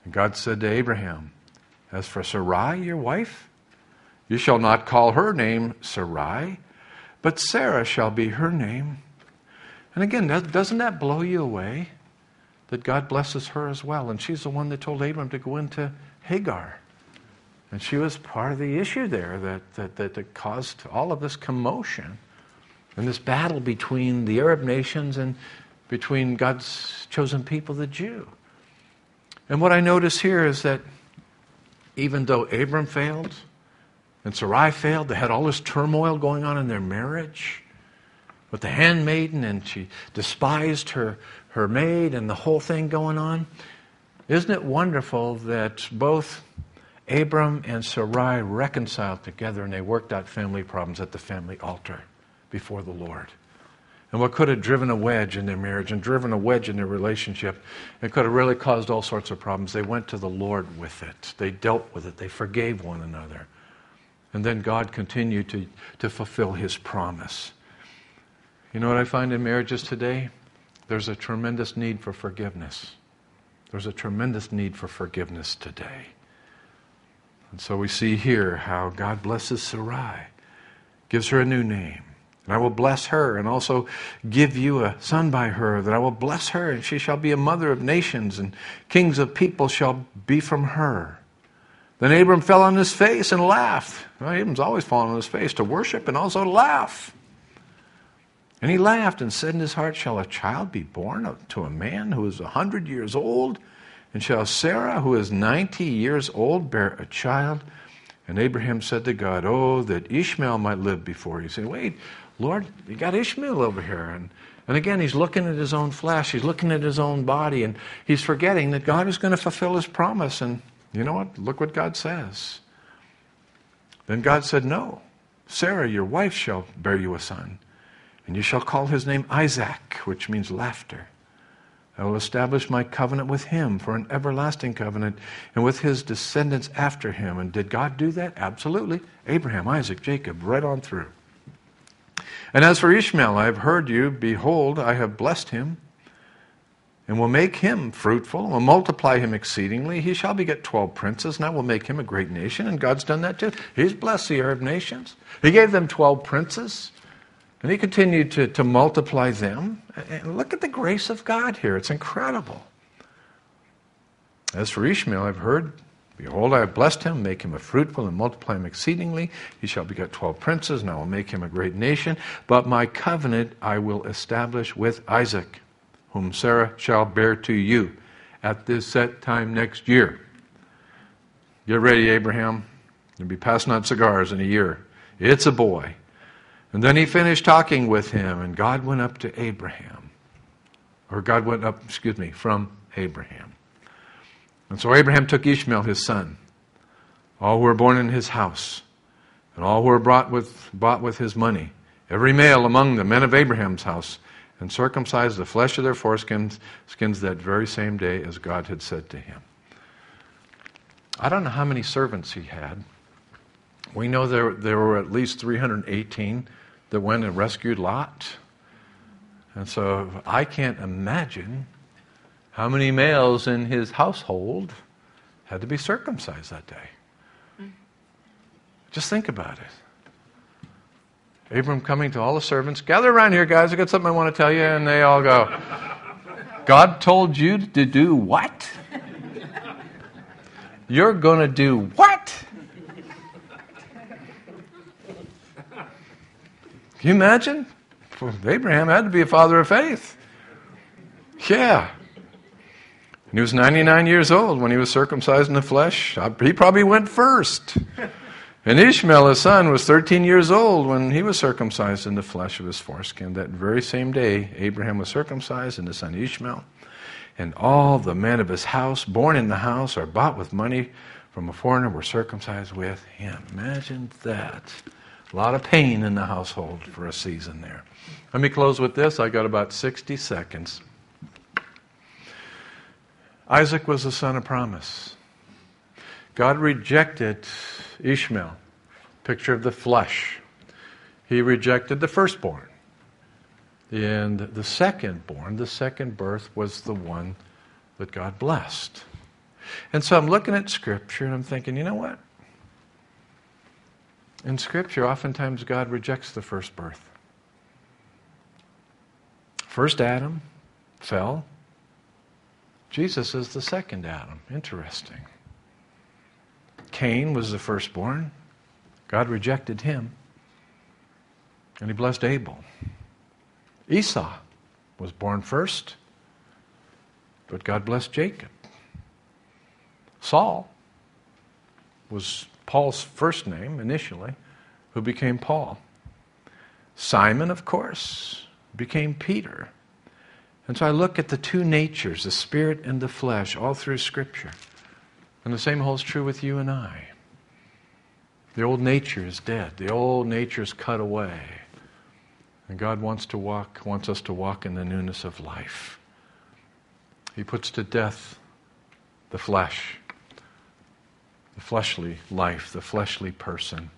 And God said to Abraham, as for Sarai, your wife, you shall not call her name Sarai, but Sarah shall be her name. And again, doesn't that blow you away? That God blesses her as well. And she's the one that told Abram to go into Hagar. And she was part of the issue there that caused all of this commotion and this battle between the Arab nations and between God's chosen people, the Jew. And what I notice here is that even though Abram failed and Sarai failed, they had all this turmoil going on in their marriage with the handmaiden, and she despised her maid and the whole thing going on. Isn't it wonderful that both Abram and Sarai reconciled together and they worked out family problems at the family altar before the Lord? And what could have driven a wedge in their marriage and driven a wedge in their relationship, it could have really caused all sorts of problems. They went to the Lord with it. They dealt with it. They forgave one another. And then God continued to fulfill His promise. You know what I find in marriages today? There's a tremendous need for forgiveness. There's a tremendous need for forgiveness today. And so we see here how God blesses Sarai, gives her a new name. And I will bless her and also give you a son by her, that I will bless her, and she shall be a mother of nations, and kings of people shall be from her. Then Abram fell on his face and laughed. Well, Abram's always fallen on his face to worship and also to laugh. And he laughed and said in his heart, shall a child be born to a man who is 100 years old? And shall Sarah, who is 90 years old, bear a child? And Abraham said to God, oh, that Ishmael might live before you. He said, wait, Lord, you got Ishmael over here. And again, he's looking at his own flesh. He's looking at his own body. And he's forgetting that God is going to fulfill His promise. And you know what? Look what God says. Then God said, no, Sarah, your wife, shall bear you a son. And you shall call his name Isaac, which means laughter. I will establish my covenant with him for an everlasting covenant, and with his descendants after him. And did God do that? Absolutely. Abraham, Isaac, Jacob, right on through. And as for Ishmael, I have heard you. Behold, I have blessed him, and will make him fruitful, and will multiply him exceedingly. He shall beget 12 princes, and I will make him a great nation. And God's done that too. He's blessed the Arab nations. He gave them 12 princes. And He continued to multiply them. And look at the grace of God here. It's incredible. As for Ishmael, I've heard, behold, I have blessed him, make him a fruitful and multiply him exceedingly. He shall beget 12 princes, and I will make him a great nation. But my covenant I will establish with Isaac, whom Sarah shall bear to you at this set time next year. Get ready, Abraham. You'll be passing out cigars in a year. It's a boy. And then he finished talking with him, and God went up to Abraham. Or God went up, from Abraham. And so Abraham took Ishmael, his son, all who were born in his house, and all who were bought with his money, every male among the men of Abraham's house, and circumcised the flesh of their foreskins that very same day as God had said to him. I don't know how many servants he had. We know there were at least 318 that went and rescued Lot. And so I can't imagine how many males in his household had to be circumcised that day. Just think about it. Abram coming to all the servants, gather around here, guys, I've got something I want to tell you. And they all go, God told you to do what? You're going to do what? Can you imagine? Abraham had to be a father of faith. Yeah. And he was 99 years old when he was circumcised in the flesh. He probably went first. And Ishmael, his son, was 13 years old when he was circumcised in the flesh of his foreskin. That very same day, Abraham was circumcised and his son Ishmael. And all the men of his house, born in the house or bought with money from a foreigner, were circumcised with him. Imagine that. A lot of pain in the household for a season there. Let me close with this. I got about 60 seconds. Isaac was the son of promise. God rejected Ishmael, picture of the flesh. He rejected the firstborn. And the secondborn, the second birth, was the one that God blessed. And so I'm looking at Scripture and I'm thinking, you know what? In Scripture, oftentimes God rejects the first birth. First Adam fell. Jesus is the second Adam. Interesting. Cain was the firstborn. God rejected him. And he blessed Abel. Esau was born first, but God blessed Jacob. Saul was Paul's first name initially, who became Paul. Simon, of course, became Peter. And so I look at the two natures, the spirit and the flesh, all through Scripture. And the same holds true with you and I. The old nature is dead. The old nature is cut away. And God wants us to walk in the newness of life. He puts to death the flesh, the fleshly life, the fleshly person.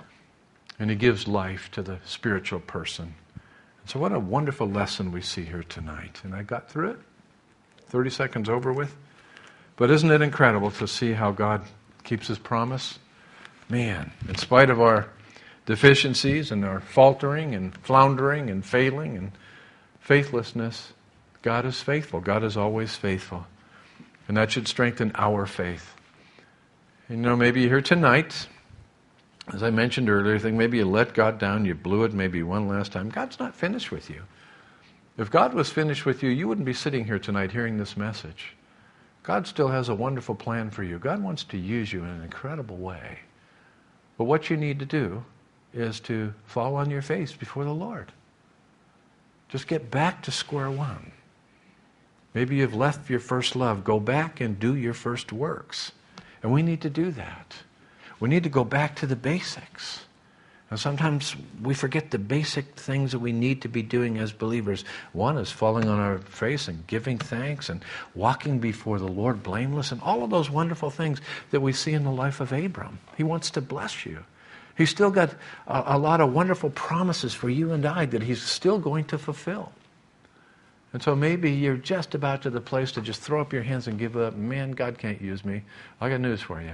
And He gives life to the spiritual person. And so what a wonderful lesson we see here tonight. And I got through it. 30 seconds over with. But isn't it incredible to see how God keeps His promise? Man, in spite of our deficiencies and our faltering and floundering and failing and faithlessness, God is faithful. God is always faithful. And that should strengthen our faith. And maybe you're here tonight, as I mentioned earlier, think maybe you let God down, you blew it maybe one last time. God's not finished with you. If God was finished with you, you wouldn't be sitting here tonight hearing this message. God still has a wonderful plan for you. God wants to use you in an incredible way. But what you need to do is to fall on your face before the Lord. Just get back to square one. Maybe you've left your first love. Go back and do your first works. And we need to do that. We need to go back to the basics. And sometimes we forget the basic things that we need to be doing as believers. One is falling on our face and giving thanks and walking before the Lord blameless and all of those wonderful things that we see in the life of Abram. He wants to bless you. He's still got a lot of wonderful promises for you and I that He's still going to fulfill. And so maybe you're just about to the place to just throw up your hands and give up. Man, God can't use me. I got news for you.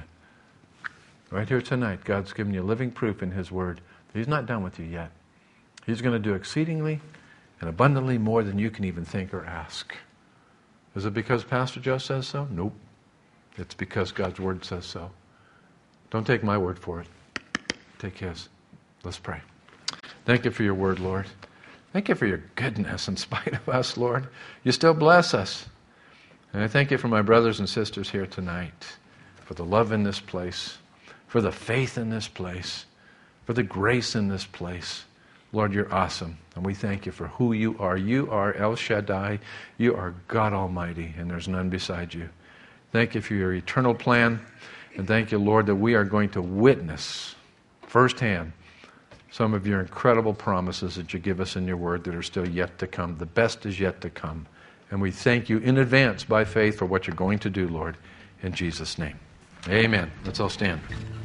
Right here tonight, God's given you living proof in His Word that He's not done with you yet. He's going to do exceedingly and abundantly more than you can even think or ask. Is it because Pastor Joe says so? Nope. It's because God's Word says so. Don't take my word for it. Take His. Let's pray. Thank You for Your Word, Lord. Thank You for Your goodness in spite of us, Lord. You still bless us. And I thank You for my brothers and sisters here tonight, for the love in this place, for the faith in this place, for the grace in this place. Lord, You're awesome. And we thank You for who You are. You are El Shaddai. You are God Almighty, and there's none beside You. Thank You for Your eternal plan. And thank You, Lord, that we are going to witness firsthand some of Your incredible promises that You give us in Your Word that are still yet to come. The best is yet to come. And we thank You in advance by faith for what You're going to do, Lord, in Jesus' name. Amen. Let's all stand.